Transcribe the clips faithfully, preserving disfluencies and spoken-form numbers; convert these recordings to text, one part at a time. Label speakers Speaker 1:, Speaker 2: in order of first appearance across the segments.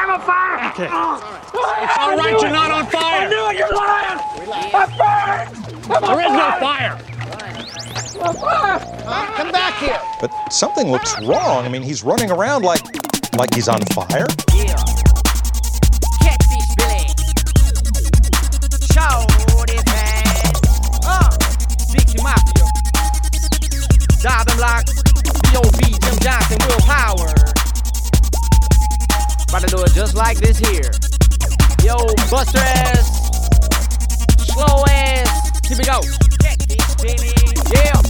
Speaker 1: I'm on fire!
Speaker 2: Okay. It's all right, you're not on fire!
Speaker 1: I knew it, you're lying! I'm burned! I'm on
Speaker 2: There is no
Speaker 1: fire!
Speaker 2: fire!
Speaker 1: I'm on fire!
Speaker 3: Uh, come back here.
Speaker 4: But something looks wrong. I mean, he's running around like like he's on fire.
Speaker 5: Yeah. Catfish Billy. Show this man. Uh, Dixie Mafia. Diamond Blocks. B O B, Jim Johnson, Willpower. About to do it just like this here. Yo, Buster ass. Slow ass. Here we go. Catfish Billy. Yeah.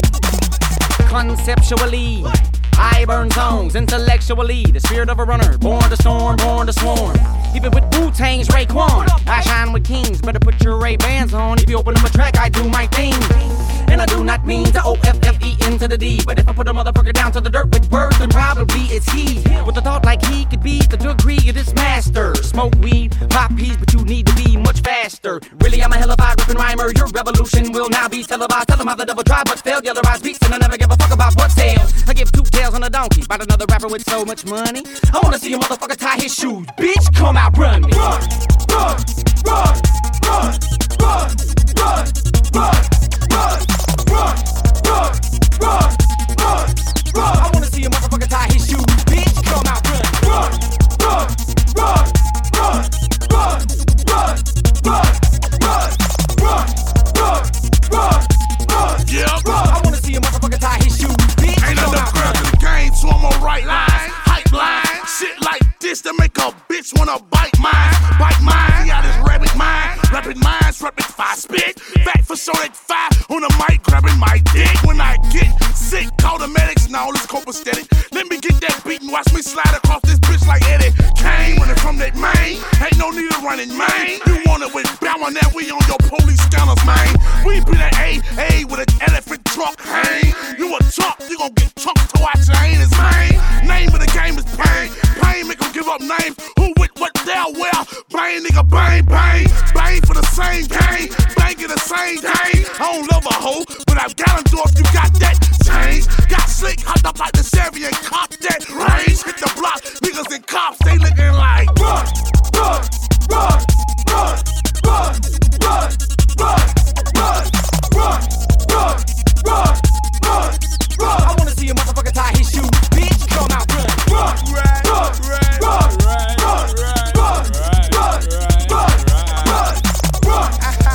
Speaker 5: Conceptually, I burn zones. Intellectually, the spirit of a runner, born to storm, born to swarm. Even with Wu-Tang's Raekwon, I shine with kings. Better put your Ray-Bans on. If you open up a track, I do my thing. And I do not mean to O F F E into the D. But if I put a motherfucker down to the dirt with words, then probably it's he. With a thought like he could be the degree of this master. Smoke weed, pop peas, but you need to be much faster. Really, I'm a hellified ripping rhymer. Your revolution will now be televised. Tell them how the devil tried but failed. The other eyes beats, and I never give a fuck about what tails. I give two tails on a donkey. About another rapper with so much money. I wanna see a motherfucker tie his shoes. Bitch, come out, run me.
Speaker 1: Run, run, run, run, run, run, run, run, run, run, run, run, run.
Speaker 5: I wanna see a motherfucker tie his shoes. Bitch, come out, run.
Speaker 1: Run, run, run, run, run, run, run, run, run, run, run, run.
Speaker 6: Yeah.
Speaker 5: I wanna see a motherfucker tie his shoes. Bitch,
Speaker 6: Ain't
Speaker 5: come
Speaker 6: enough
Speaker 5: out,
Speaker 6: crowd
Speaker 5: run.
Speaker 6: to the game, so I'm on right line, hype line. Shit like this to make a bitch wanna bite mine, bite mine. See how this rabbit mind, rapid minds, rapid fire spit. Back for sure at five on the mic, grabbing my dick. When I get sick, call the medics, now it's copacetic. Let me get that beat and watch me slide across this bitch like Eddie Kane. Running from that main, ain't no need of running main. You want it with bow on that, we on your police scanners, man. We be that A, A with an elephant truck, hang. You a truck, you gon' get trucked to watch your anus, man. Name of the game is pain. Pain make them give up names. Who with what they'll wear? Bang, nigga, bang, bang. Bang for the same game. Bang in the same day. I don't love a hoe, but I've got them doors. You got that change. Got slick, hopped up like the Chevy and cop that range. Hit the block, niggas and cops, they looking like
Speaker 1: Run, run, run, run, run, run, run, run, run, run, run, run, run.
Speaker 5: I wanna see a motherfucker tie his shoes. Bitch, come out, run.
Speaker 1: Run, run, run, run, run, run, run, run, run, run, run,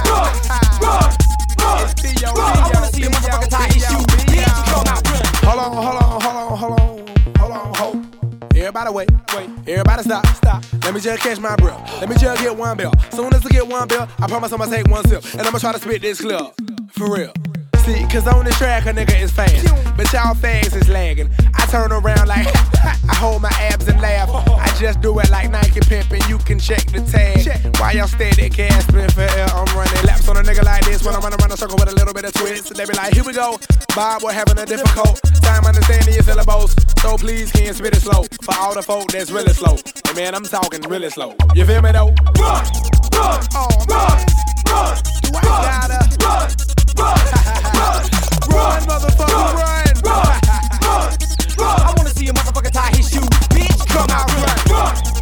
Speaker 1: run, run.
Speaker 5: I wanna see a motherfucker tie his shoes. Bitch, come out, run.
Speaker 3: Hold on, hold on, hold on, hold on, hold on, hold. Everybody wait, wait. Everybody stop, stop. Let me just catch my breath. Let me just get one bill. Soon as I get one bill, I promise I'ma take one sip. And I'ma try to spit this clear. For real. See, cause on this track a nigga is fast, but y'all fast is lagging. I turn around like I hold my abs and laugh. I just do it like Nike pimpin'. You can check the tag. While y'all steady gasping for air, I'm running laps on a nigga like this. When I'm running around a circle with a little bit of twist, they be like, here we go. Bob, we're having a difficult time understanding your syllables. So please can't spit it slow for all the folk that's really slow. And man, I'm talking really slow. You feel me though?
Speaker 1: Run, run,
Speaker 3: Oh,
Speaker 1: run, run,
Speaker 3: do I gotta
Speaker 1: run, run, run,
Speaker 3: run, motherfucker, run,
Speaker 1: run, run, run.
Speaker 5: I wanna see a motherfucker tie his shoes. Bitch, come out, run.
Speaker 1: Run,